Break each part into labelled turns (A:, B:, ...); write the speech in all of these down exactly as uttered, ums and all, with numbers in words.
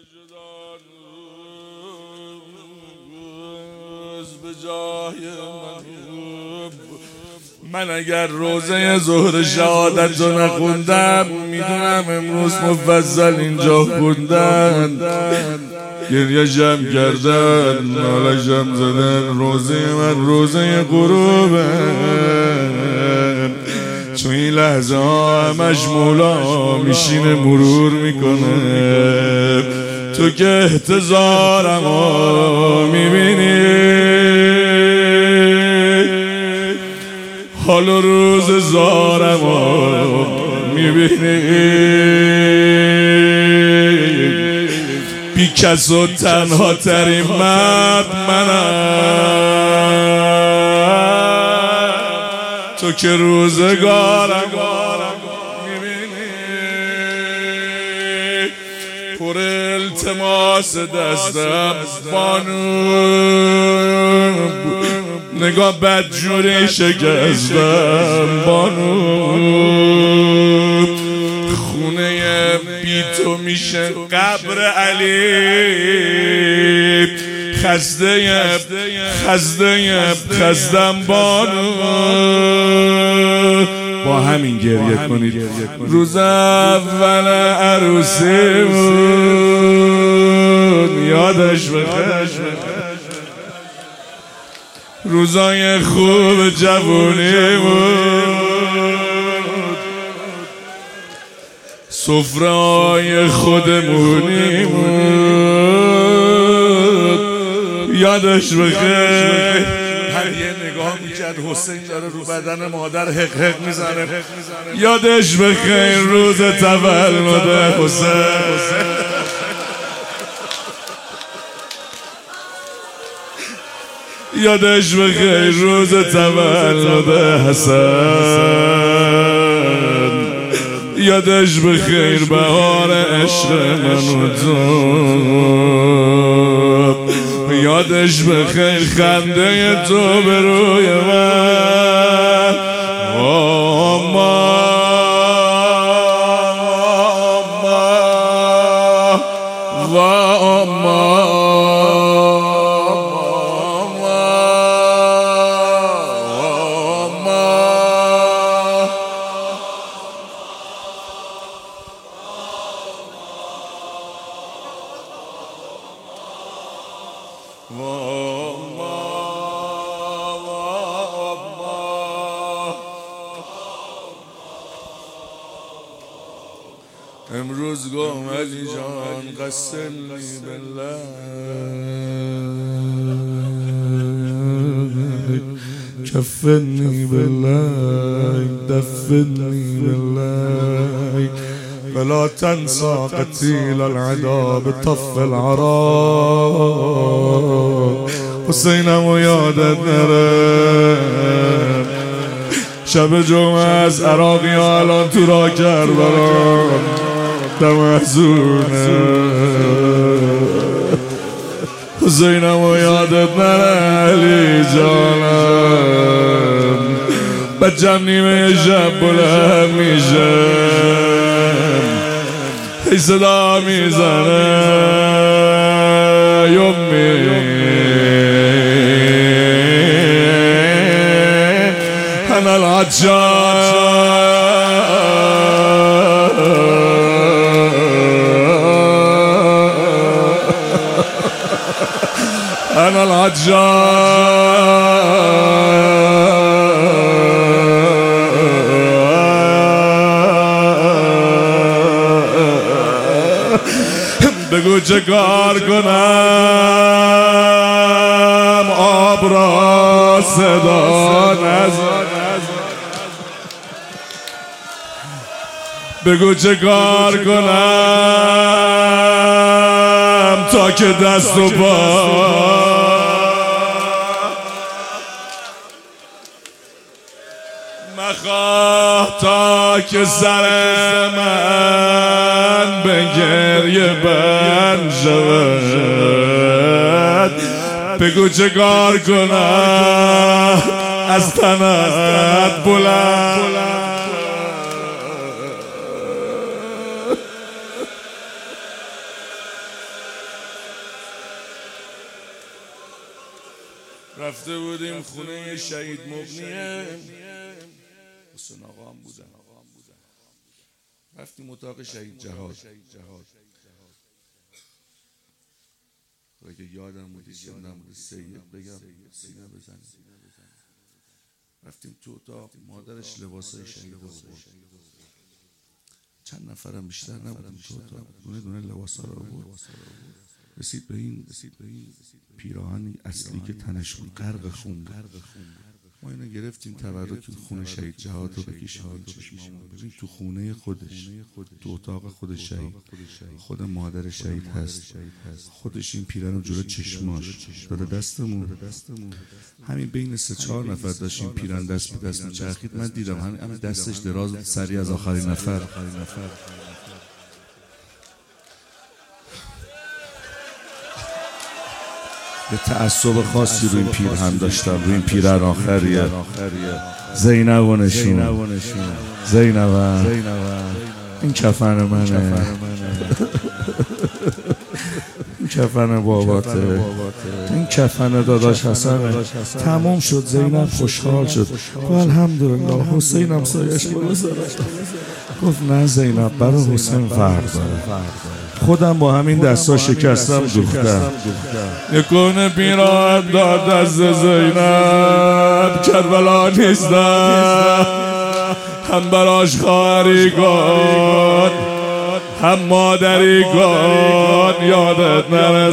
A: به جای من من اگر روزه ظهر شهادت رو نخوندم میدونم امروز مفصل اینجا خوندن گریه جمع کردن ناله جمع زدن روزه من روزه غروبه تو این لحظه ها همش مولا میشینه مرور میکنه تو که احتضارم ها میبینی حال و روز زارم ها میبینی بی کس و تنها ترین مرد منم تو که روزگارم میبینی پر التماس دستم بانو نگاه بدجوری شکستم بانو خونه بی تو میشه قبر علی خسته خسته خستم بانو با همین گریه کنید روز اول عروسیمون یادش بخیر روزای خوب جوونیمون سفره‌های خودمونیمون یادش بخیر هر یه نگاه میکرد حسین داره رو بدن مادر حق حق میزنه یادش بخیر روز تولد حسین یادش بخیر روز تولد حسن یادش بخیر بهار عشق من و تو یادش بخیر خنده تو به روی من آما و آما امروز گم علی جان قسمنی بالله کفنی بالله دفنی بالله فلا تنسى قتيل العدا بطف العراء حسینم و یادت نره شب جمعه از عراقی ها الان تو را کربلا دم حزونه حسینم و یادت نره علی جانم بچم نیمه شب بلند میشم ای صدا میزنه یومی انا العطشان انا العطشان بگو چه کار کنم آب را صدا نزن بگو چه کار کنم تا که دست و پا مخواه تا که سر من به گریه بند شود بگو چه کار کنم از تنت بلند رفته بودیم خونه شهید مغنیه، حسین آقا هم بودن، رفتیم اتاق شهید جهاد. اگه یادم بودی سندم بود سید بگم سینه بزنیم. رفتیم تو اتاق، مادرش لباسای شهید رو برد، چند نفرم بیشتر نبودیم تو اتاق، دونه دونه لباسا رو برد. رسید به این پیراهنی اصلی که تنش بود غرق خون بود. ما اینو گرفتیم تبرک خونه شهید جهاد رو بکشیم. ببین تو خونه خودش، تو اتاق خود شهید، خود مادر شهید هست، خودش این پیرن رو جلو چشماش داده دستمون. همین بین سه چهار نفر داشت این پیرن دست به دست میچرخید. من دیدم همین دستش دراز بود، سریع از آخرین نفر به تعصب خاصی رو این پیر هم داشتم، رو این پیرن آخریه. زینب و نشون، زینب این کفن منه، این کفن باباته، این کفن داداش حسنه. تموم شد. زینب خوشحال شد، گفت الحمدلله حسین هم سایش برسه. گفت نه زینب، برای حسین فرق داره. خودم با همین دستا شکستم دوختم. یکونه پیراهن داد از زینب، کربلا نیستم، هم براش خواهری کن هم مادری کن، یادت نره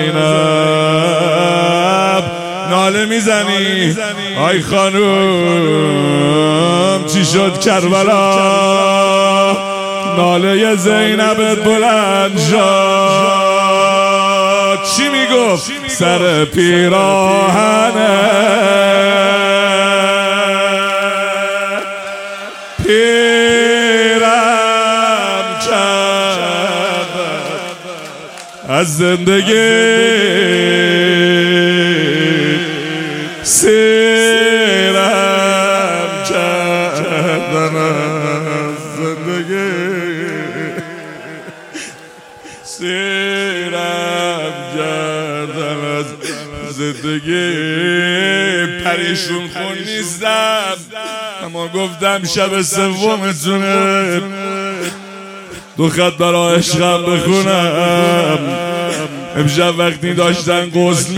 A: زینب. ناله میزنی آی خانوم چی شد کربلا؟ ناله زینبت بلند شد، چی میگفت؟ سر پیراهنه پیرم کرد از زندگی، سیرم کردن از زندگی، سیرم کردن از زندگی. پریشون خون نیستم، اما گفتم شب سومتونه دو خط برای عشقم بخونم. امشب وقتی داشتن غسل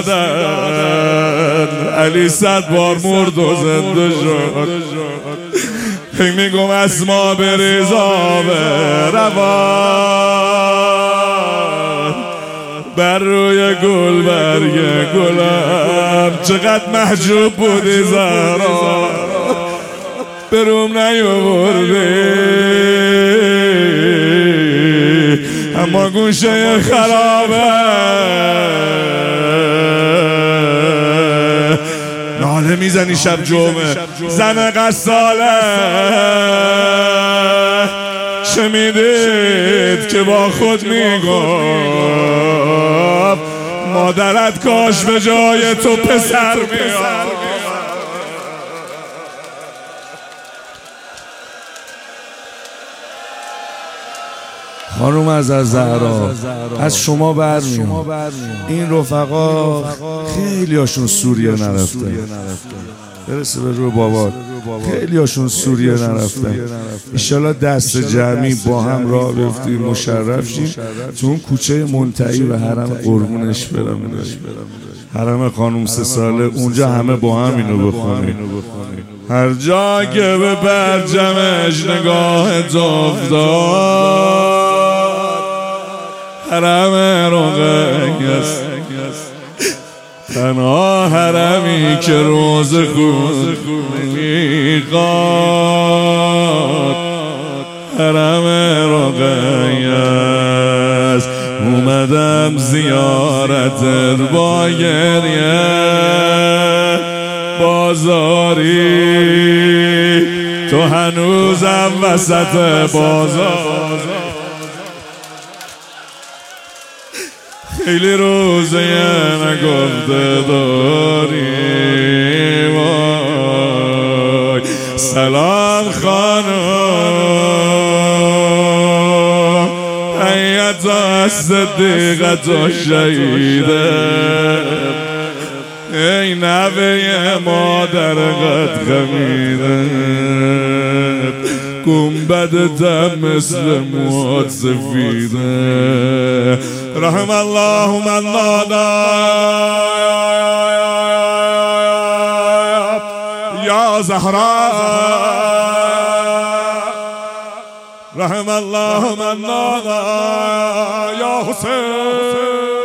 A: میدادن علی صد بار مرد و زنده شد. فکر میگم اسما بریزا به روان بر روی گل برگ گلم، چقدر محجوب بودی زهرا بروم نیاوردی، اما گوشه خرابه ناله میزنی شب جمعه. زن قصاله چه میدید که با خود میگفت مادرت کاش به جای تو پسر میاد. خانوم از زهرا از شما برمیاد. این رفقا خیلی هاشون سوریه نرفتن، برسه به روی بابات، خیلی هاشون سوریه نرفتن. انشالله دست جمعی با هم راه بیفتیم، مشرف شیم تو اون کوچه منتهی و حرم قربونش برم، حرم خانوم سه ساله، اونجا همه با هم اینو بخونیم. هر جا که به برجمش نگاه افتاد حرم رقیست، تنها حرمی که روز خود میخواد حرم رقیست. اومدم زیارت با گریه بازاری، تو هنوزم وسط بازار. خیلی روزه نگفته داری وای. سلام خانم حیات صدیقت و شهیده، ای نوه مادر قد خمیده گنبدتم مثل مواد سفیده رحم الله من نادا یا زهرا رحم الله من نادا یا حسین